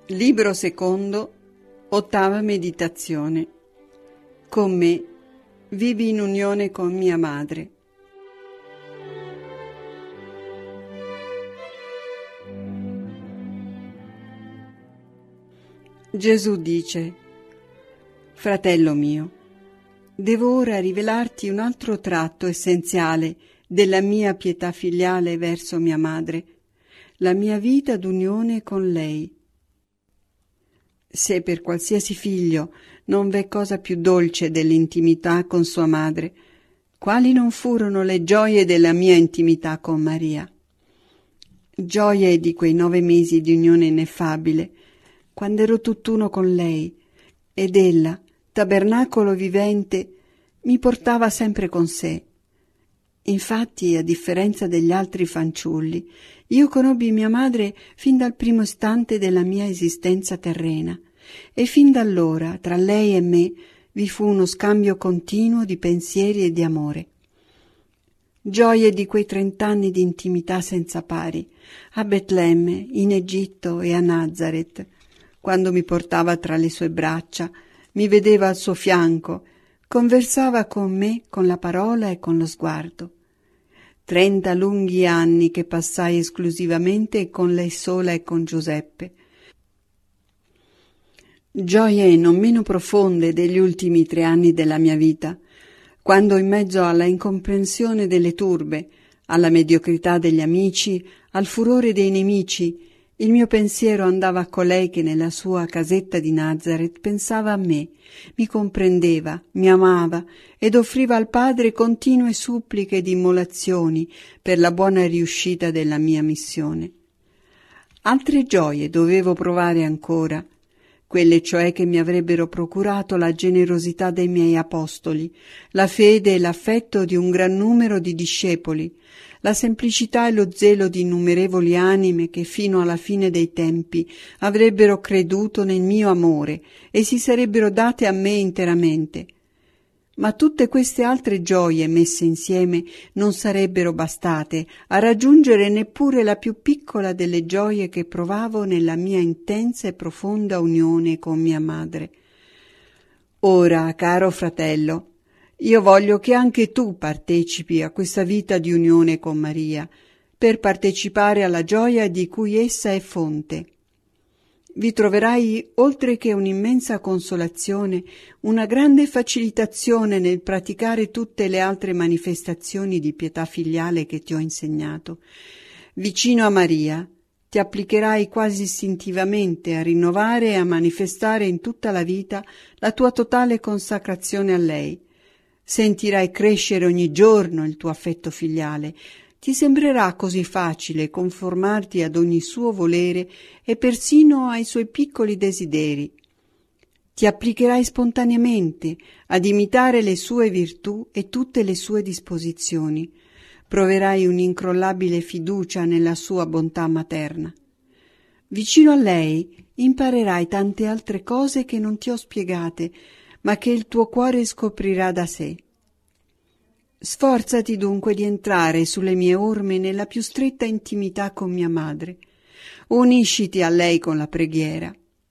Libro secondo, ottava meditazione. Con me vivi in unione con mia madre. Gesù dice: Fratello mio, devo ora rivelarti un altro tratto essenziale della mia pietà filiale verso mia madre, la mia vita d'unione con lei. Se per qualsiasi figlio non v'è cosa più dolce dell'intimità con sua madre, quali non furono le gioie della mia intimità con Maria? Gioie di quei 9 mesi di unione ineffabile, quando ero tutt'uno con lei, ed ella, tabernacolo vivente, mi portava sempre con sé. Infatti, a differenza degli altri fanciulli, io conobbi mia madre fin dal primo istante della mia esistenza terrena, e fin da allora tra lei e me vi fu uno scambio continuo di pensieri e di amore. Gioie di quei 30 anni di intimità senza pari, a Betlemme, in Egitto e a Nazareth, quando mi portava tra le sue braccia, mi vedeva al suo fianco, conversava con me con la parola e con lo sguardo. 30 lunghi anni che passai esclusivamente con lei sola e con Giuseppe. Gioie non meno profonde degli ultimi 3 anni della mia vita, quando in mezzo alla incomprensione delle turbe, alla mediocrità degli amici, al furore dei nemici, il mio pensiero andava a colei che nella sua casetta di Nazareth pensava a me, mi comprendeva, mi amava ed offriva al Padre continue suppliche ed immolazioni per la buona riuscita della mia missione. Altre gioie dovevo provare ancora, quelle cioè che mi avrebbero procurato la generosità dei miei apostoli, la fede e l'affetto di un gran numero di discepoli, la semplicità e lo zelo di innumerevoli anime che fino alla fine dei tempi avrebbero creduto nel mio amore e si sarebbero date a me interamente. Ma tutte queste altre gioie messe insieme non sarebbero bastate a raggiungere neppure la più piccola delle gioie che provavo nella mia intensa e profonda unione con mia madre. Ora, caro fratello, io voglio che anche tu partecipi a questa vita di unione con Maria, per partecipare alla gioia di cui essa è fonte. Vi troverai, oltre che un'immensa consolazione, una grande facilitazione nel praticare tutte le altre manifestazioni di pietà filiale che ti ho insegnato. Vicino a Maria, ti applicherai quasi istintivamente a rinnovare e a manifestare in tutta la vita la tua totale consacrazione a lei. Sentirai crescere ogni giorno il tuo affetto filiale. Ti sembrerà così facile conformarti ad ogni suo volere e persino ai suoi piccoli desideri. Ti applicherai spontaneamente ad imitare le sue virtù e tutte le sue disposizioni. Proverai un'incrollabile fiducia nella sua bontà materna. Vicino a lei imparerai tante altre cose che non ti ho spiegate, ma che il tuo cuore scoprirà da sé. Sforzati dunque di entrare sulle mie orme nella più stretta intimità con mia madre. Unisciti a lei con la preghiera.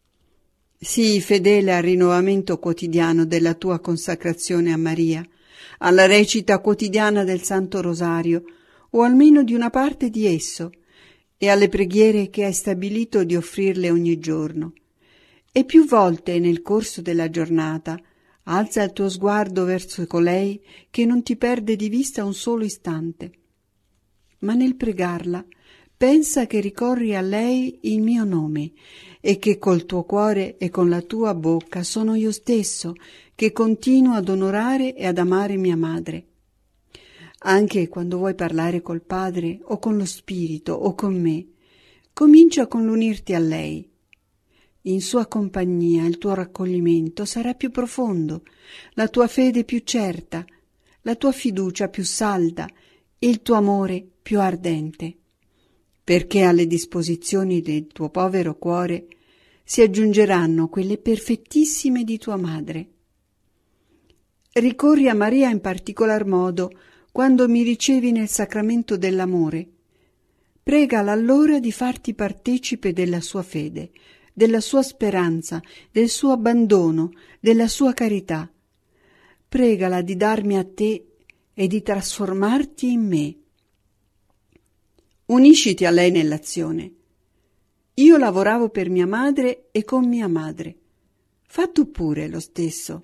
Sii fedele al rinnovamento quotidiano della tua consacrazione a Maria, alla recita quotidiana del Santo Rosario, o almeno di una parte di esso, e alle preghiere che hai stabilito di offrirle ogni giorno. E più volte nel corso della giornata alza il tuo sguardo verso colei che non ti perde di vista un solo istante. Ma nel pregarla, pensa che ricorri a lei in mio nome e che col tuo cuore e con la tua bocca sono io stesso che continuo ad onorare e ad amare mia madre. Anche quando vuoi parlare col Padre o con lo Spirito o con me, comincia con l'unirti a lei. In sua compagnia il tuo raccoglimento sarà più profondo, la tua fede più certa, la tua fiducia più salda e il tuo amore più ardente, perché alle disposizioni del tuo povero cuore si aggiungeranno quelle perfettissime di tua madre. Ricorri a Maria in particolar modo quando mi ricevi nel sacramento dell'amore. Pregala allora di farti partecipe della sua fede, della sua speranza, del suo abbandono, della sua carità. Pregala di darmi a te e di trasformarti in me. Unisciti a lei nell'azione. Io lavoravo per mia madre e con mia madre. Fa tu pure lo stesso.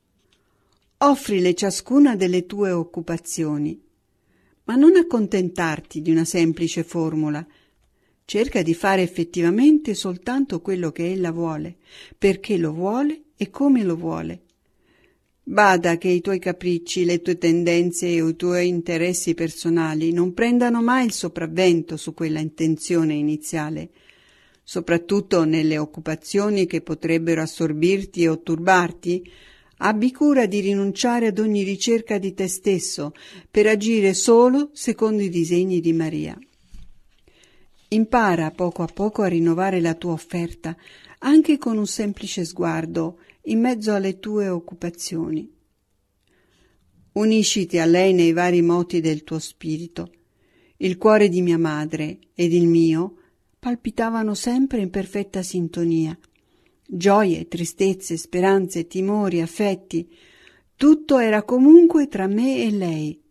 Offrile ciascuna delle tue occupazioni, ma non accontentarti di una semplice formula. Cerca di fare effettivamente soltanto quello che ella vuole, perché lo vuole e come lo vuole. Bada che i tuoi capricci, le tue tendenze e i tuoi interessi personali non prendano mai il sopravvento su quella intenzione iniziale, soprattutto nelle occupazioni che potrebbero assorbirti o turbarti. Abbi cura di rinunciare ad ogni ricerca di te stesso per agire solo secondo i disegni di Maria. Impara poco a poco a rinnovare la tua offerta, anche con un semplice sguardo, in mezzo alle tue occupazioni. Unisciti a lei nei vari moti del tuo spirito. Il cuore di mia madre ed il mio palpitavano sempre in perfetta sintonia. Gioie, tristezze, speranze, timori, affetti, tutto era comunque tra me e lei.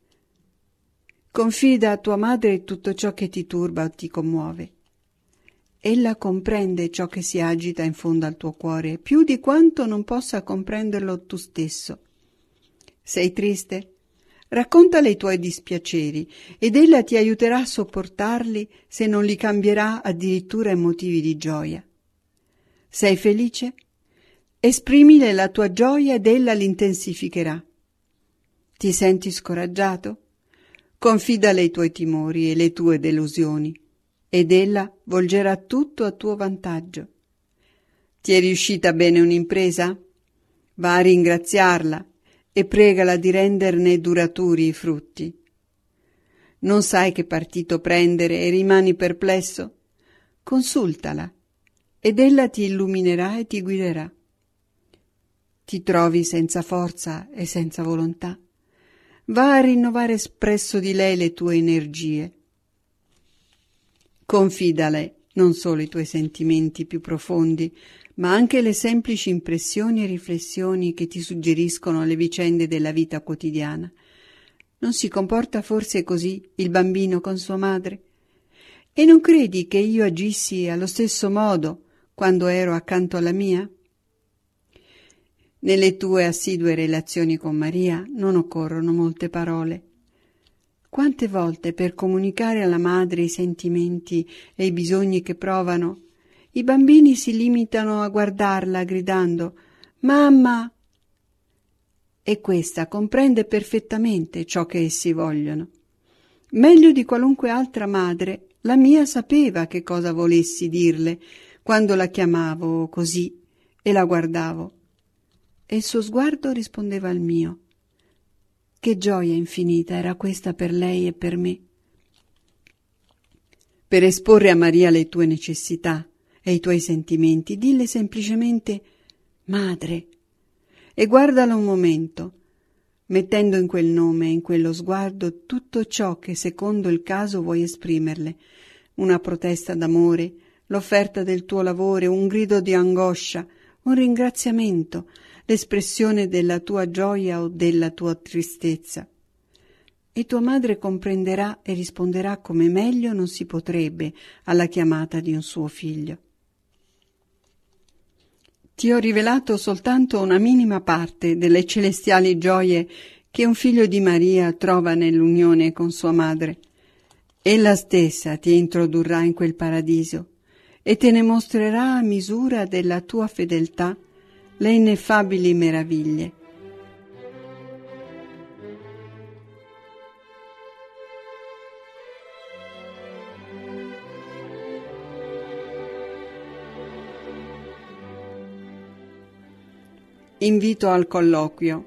Confida a tua madre tutto ciò che ti turba o ti commuove. Ella comprende ciò che si agita in fondo al tuo cuore, più di quanto non possa comprenderlo tu stesso. Sei triste? Raccontale i tuoi dispiaceri ed ella ti aiuterà a sopportarli se non li cambierà addirittura in motivi di gioia. Sei felice? Esprimile la tua gioia ed ella l'intensificherà. Ti senti scoraggiato? Confidale i tuoi timori e le tue delusioni ed ella volgerà tutto a tuo vantaggio. Ti è riuscita bene un'impresa? Va a ringraziarla e pregala di renderne duraturi i frutti. Non sai che partito prendere e rimani perplesso? Consultala ed ella ti illuminerà e ti guiderà. Ti trovi senza forza e senza volontà? Va a rinnovare presso di lei le tue energie. Confidale non solo i tuoi sentimenti più profondi, ma anche le semplici impressioni e riflessioni che ti suggeriscono le vicende della vita quotidiana. Non si comporta forse così il bambino con sua madre? E non credi che io agissi allo stesso modo quando ero accanto alla mia? Nelle tue assidue relazioni con Maria non occorrono molte parole. Quante volte per comunicare alla madre i sentimenti e i bisogni che provano, i bambini si limitano a guardarla gridando «Mamma!» E questa comprende perfettamente ciò che essi vogliono. Meglio di qualunque altra madre, la mia sapeva che cosa volessi dirle quando la chiamavo così e la guardavo. E il suo sguardo rispondeva al mio. Che gioia infinita era questa per lei e per me. Per esporre a Maria le tue necessità e i tuoi sentimenti, dille semplicemente «Madre» e guardala un momento, mettendo in quel nome e in quello sguardo tutto ciò che secondo il caso vuoi esprimerle, una protesta d'amore, l'offerta del tuo lavoro, un grido di angoscia, un ringraziamento, l'espressione della tua gioia o della tua tristezza. E tua madre comprenderà e risponderà come meglio non si potrebbe alla chiamata di un suo figlio. Ti ho rivelato soltanto una minima parte delle celestiali gioie che un figlio di Maria trova nell'unione con sua madre. Ella stessa ti introdurrà in quel paradiso e te ne mostrerà a misura della tua fedeltà le ineffabili meraviglie. Invito al colloquio.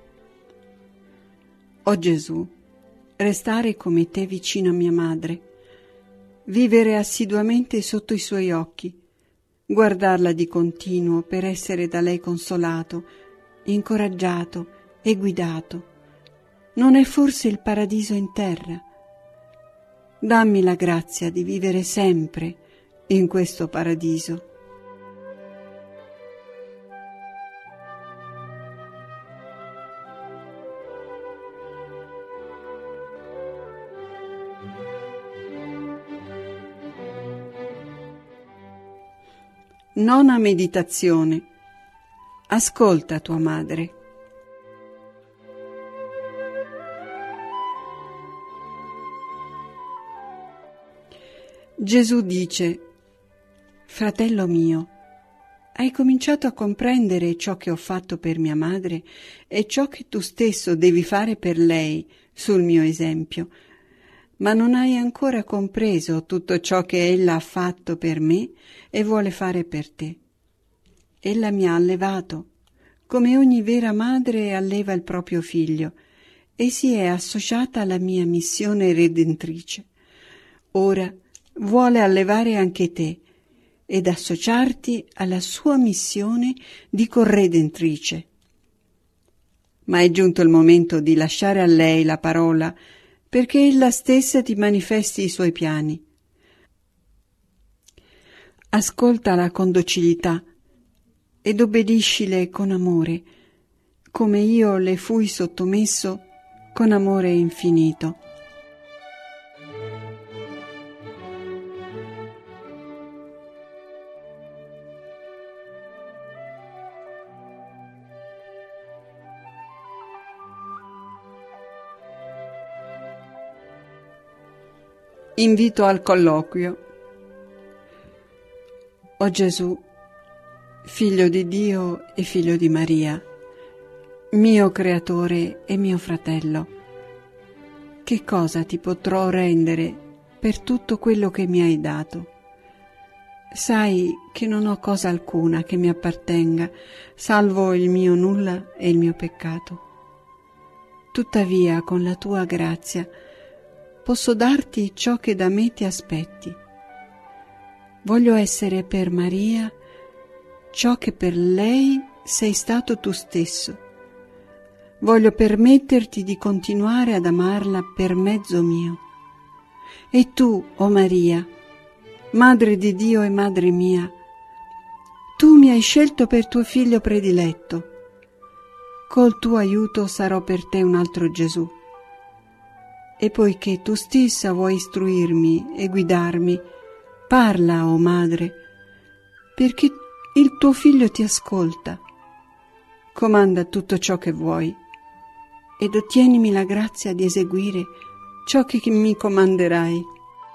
O Gesù, restare come te vicino a mia madre, vivere assiduamente sotto i suoi occhi, guardarla di continuo per essere da lei consolato, incoraggiato e guidato. Non è forse il paradiso in terra? Dammi la grazia di vivere sempre in questo paradiso. Nona meditazione. Ascolta tua madre. Gesù dice: fratello mio, hai cominciato a comprendere ciò che ho fatto per mia madre e ciò che tu stesso devi fare per lei sul mio esempio, ma non hai ancora compreso tutto ciò che ella ha fatto per me e vuole fare per te. Ella mi ha allevato, come ogni vera madre alleva il proprio figlio, e si è associata alla mia missione redentrice. Ora vuole allevare anche te ed associarti alla sua missione di corredentrice. Ma è giunto il momento di lasciare a lei la parola, perché ella stessa ti manifesti i suoi piani. Ascoltala con docilità ed obbediscile con amore, come io le fui sottomesso con amore infinito. Invito al colloquio. O Gesù, Figlio di Dio e Figlio di Maria, mio Creatore e mio fratello, che cosa ti potrò rendere per tutto quello che mi hai dato? Sai che non ho cosa alcuna che mi appartenga, salvo il mio nulla e il mio peccato. Tuttavia, con la tua grazia, posso darti ciò che da me ti aspetti. Voglio essere per Maria ciò che per lei sei stato tu stesso. Voglio permetterti di continuare ad amarla per mezzo mio. E tu, o Maria, Madre di Dio e Madre mia, tu mi hai scelto per tuo figlio prediletto. Col tuo aiuto sarò per te un altro Gesù. E poiché tu stessa vuoi istruirmi e guidarmi, parla, o Madre, perché il tuo figlio ti ascolta. Comanda tutto ciò che vuoi ed ottienimi la grazia di eseguire ciò che mi comanderai.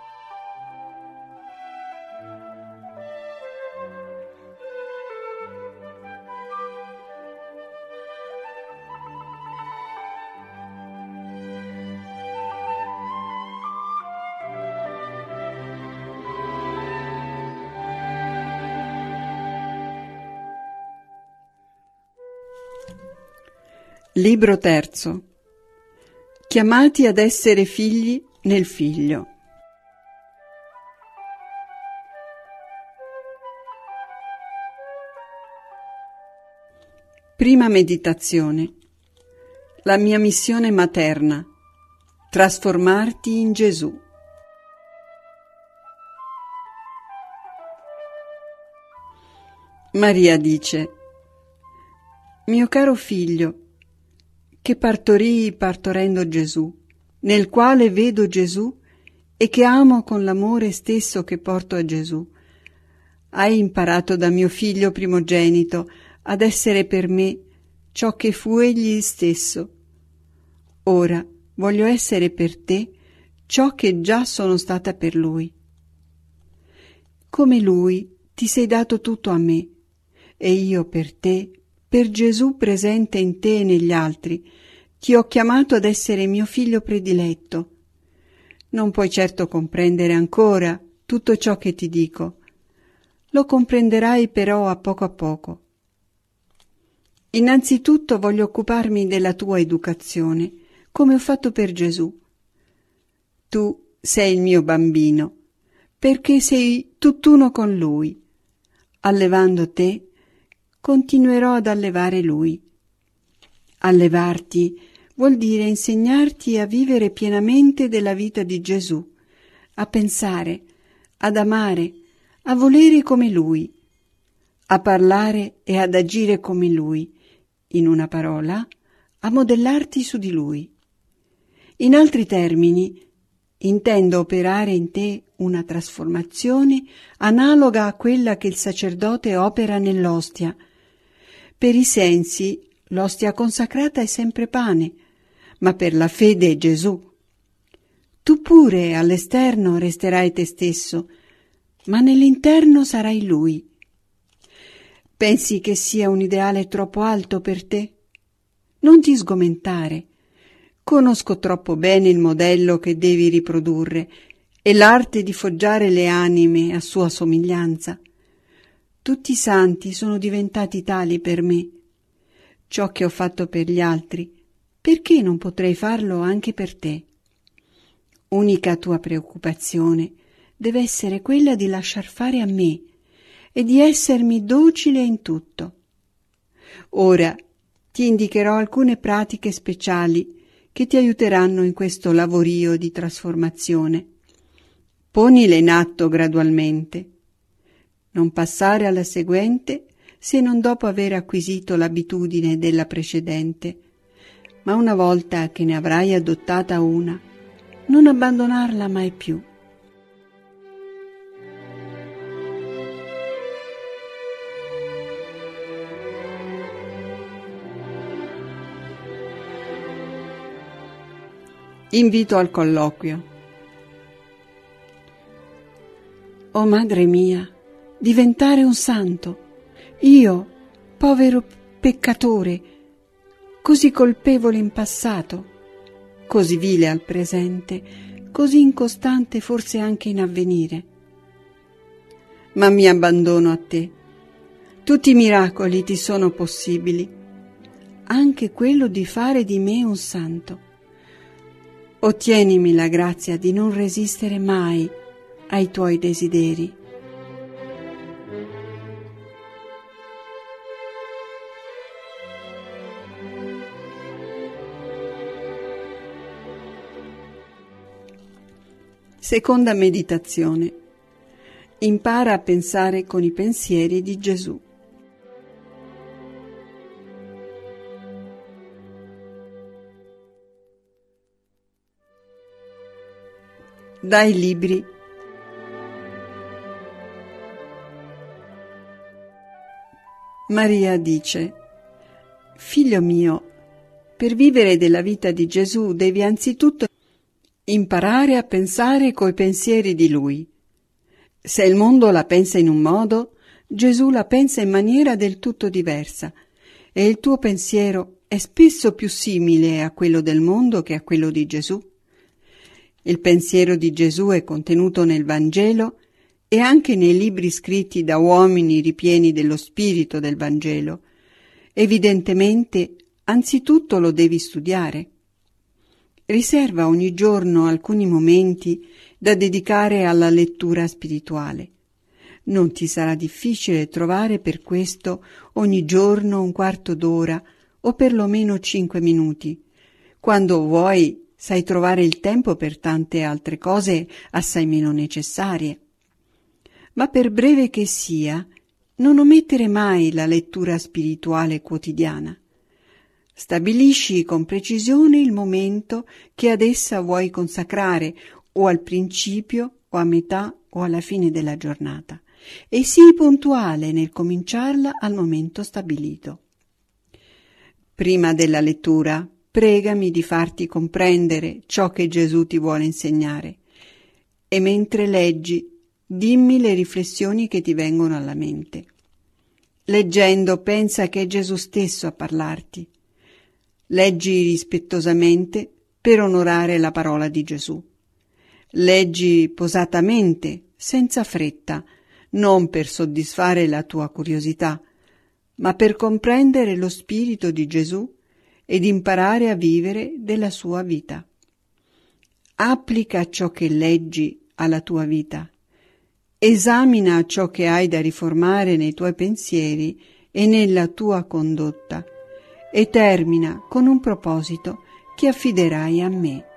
Libro terzo. Chiamati ad essere figli nel Figlio. Prima meditazione. La mia missione materna. Trasformarti in Gesù. Maria dice: mio caro figlio, che partorii partorendo Gesù, nel quale vedo Gesù e che amo con l'amore stesso che porto a Gesù. Hai imparato da mio figlio primogenito ad essere per me ciò che fu egli stesso. Ora voglio essere per te ciò che già sono stata per lui. Come lui ti sei dato tutto a me, e io per te, per Gesù presente in te e negli altri, ti ho chiamato ad essere mio figlio prediletto. Non puoi certo comprendere ancora tutto ciò che ti dico. Lo comprenderai però a poco. Innanzitutto voglio occuparmi della tua educazione, come ho fatto per Gesù. Tu sei il mio bambino, perché sei tutt'uno con lui. Allevando te, continuerò ad allevare lui. Allevarti vuol dire insegnarti a vivere pienamente della vita di Gesù, a pensare, ad amare, a volere come lui, a parlare e ad agire come lui, in una parola, a modellarti su di lui. In altri termini, intendo operare in te una trasformazione analoga a quella che il sacerdote opera nell'ostia. Per i sensi l'ostia consacrata è sempre pane, ma per la fede è Gesù. Tu pure all'esterno resterai te stesso, ma nell'interno sarai Lui. Pensi che sia un ideale troppo alto per te? Non ti sgomentare. Conosco troppo bene il modello che devi riprodurre e l'arte di foggiare le anime a sua somiglianza. Tutti i santi sono diventati tali per me. Ciò che ho fatto per gli altri, perché non potrei farlo anche per te? Unica tua preoccupazione deve essere quella di lasciar fare a me e di essermi docile in tutto. Ora ti indicherò alcune pratiche speciali che ti aiuteranno in questo lavorio di trasformazione. Ponile in atto gradualmente. Non passare alla seguente se non dopo aver acquisito l'abitudine della precedente, ma una volta che ne avrai adottata una, non abbandonarla mai più. Invito al colloquio. O Madre mia, diventare un santo, io, povero peccatore, così colpevole in passato, così vile al presente, così incostante forse anche in avvenire. Ma mi abbandono a te. Tutti i miracoli ti sono possibili, anche quello di fare di me un santo. Ottienimi la grazia di non resistere mai ai tuoi desideri. Seconda meditazione. Impara a pensare con i pensieri di Gesù. Dai libri. Maria dice: Figlio mio, per vivere della vita di Gesù devi anzitutto imparare a pensare coi pensieri di Lui. Se il mondo la pensa in un modo, Gesù la pensa in maniera del tutto diversa, e il tuo pensiero è spesso più simile a quello del mondo che a quello di Gesù. Il pensiero di Gesù è contenuto nel Vangelo e anche nei libri scritti da uomini ripieni dello spirito del Vangelo. Evidentemente, anzitutto lo devi studiare. Riserva ogni giorno alcuni momenti da dedicare alla lettura spirituale. Non ti sarà difficile trovare per questo ogni giorno un quarto d'ora o perlomeno 5 minuti. Quando vuoi, sai trovare il tempo per tante altre cose assai meno necessarie. Ma per breve che sia, non omettere mai la lettura spirituale quotidiana. Stabilisci con precisione il momento che ad essa vuoi consacrare, o al principio, o a metà, o alla fine della giornata, e sii puntuale nel cominciarla al momento stabilito. Prima della lettura, pregami di farti comprendere ciò che Gesù ti vuole insegnare, e mentre leggi, dimmi le riflessioni che ti vengono alla mente. Leggendo, pensa che è Gesù stesso a parlarti. Leggi rispettosamente per onorare la parola di Gesù. Leggi posatamente, senza fretta, non per soddisfare la tua curiosità, ma per comprendere lo spirito di Gesù ed imparare a vivere della sua vita. Applica ciò che leggi alla tua vita. Esamina ciò che hai da riformare nei tuoi pensieri e nella tua condotta, e termina con un proposito che affiderai a me.